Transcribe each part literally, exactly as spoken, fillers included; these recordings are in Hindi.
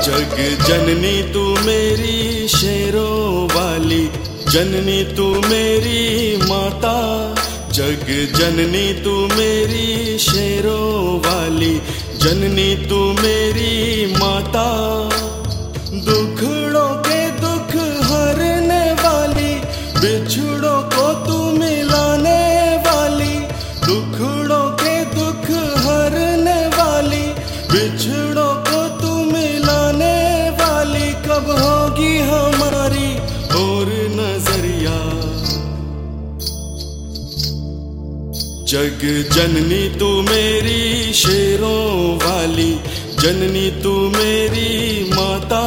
जग जननी तू मेरी शेरों वाली, जननी तू मेरी माता। जग जननी तू मेरी शेरों वाली, जननी तू मेरी माता। दुखड़ों के दुख हरने वाली, बिछड़ों को तू मिलाने वाली। दुखड़ों के दुख हरने वाली, बिछड़ों को तू मिलाने वाली। कब होगी हमारी और नजरिया। जग जननी तू मेरी शेरों वाली, जननी तू मेरी माता।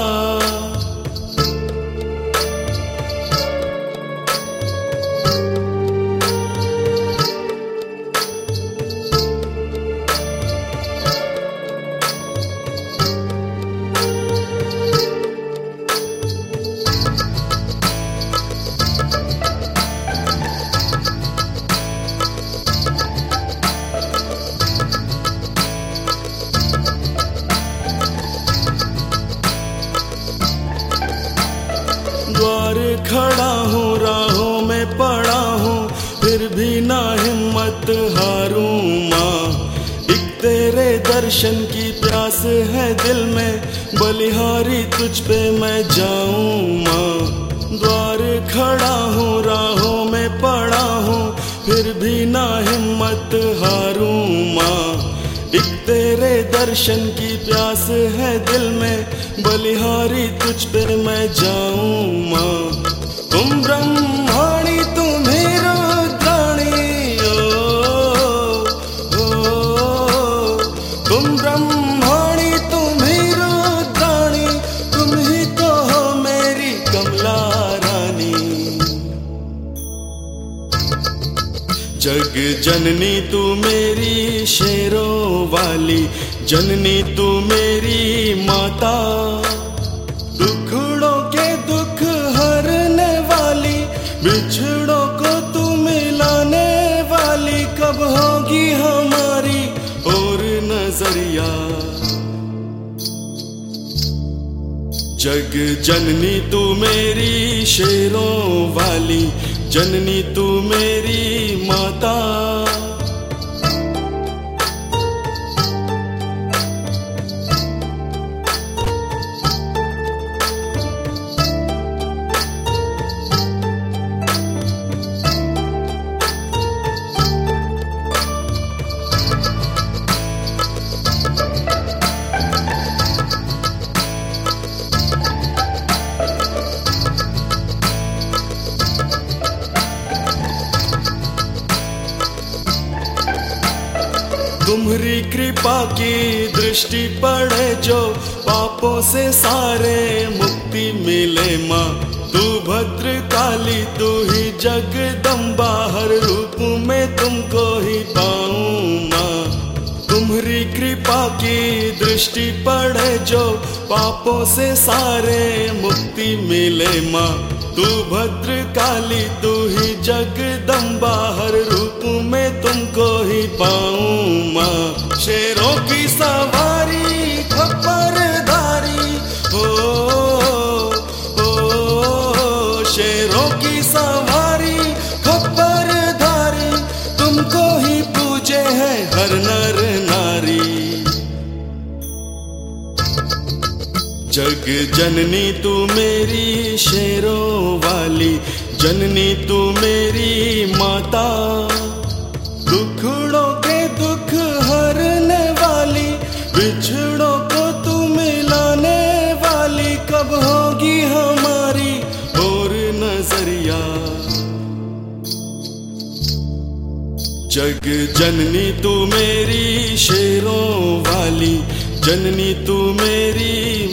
द्वार खड़ा हूँ, राहों में पड़ा हूँ, फिर भी ना हिम्मत हारूं माँ। एक तेरे दर्शन की प्यास है दिल में, बलिहारी तुझ पे मैं जाऊं माँ। द्वार खड़ा हूँ, राहों में पड़ा हूँ, फिर भी ना हिम्मत हारूं माँ। एक तेरे दर्शन की प्यास है दिल में, बलिहारी तुझ पे मैं जाऊं माँ। तुम ब्रह्माणी तुम ही रुद्राणी, ओ, ओ, तुम ब्रह्माणी तुम ही रुद्राणी। तुम ही तो हो मेरी कमला रानी। जग जननी तू मेरी शेरों वाली, जननी तू मेरी माता। दुखड़ों के दुख हरने वाली, बिछड़ों को तू मिलाने वाली। कब होगी हमारी और नजरिया। जग जननी तू मेरी शेरों वाली, जननी तू मेरी माता। तुम्हारी कृपा की दृष्टि पड़े जो, पापों से सारे मुक्ति मिले माँ। तू भद्र काली तू ही जगदम्बा, हर रूप में तुमको ही पाऊं माँ। तुम्हारी कृपा की दृष्टि पड़े जो, पापों से सारे मुक्ति मिले माँ। तू भद्र काली तू ही जगदम्बा, हर रूप में तुमको ही पाऊं माँ। शेरों की सवारी खप्परधारी, हो, हो, शेरों की सवारी खप्परधारी। तुमको ही पूजे है हर नर नारी। जग जननी तू मेरी शेरों वाली, जननी तू मेरी माता। दुखड़ों के दुख हरने वाली, बिछड़ों को तू मिलाने वाली। कब होगी हमारी और नजरिया। जग जननी तू मेरी शेरों वाली, जननी तू मेरी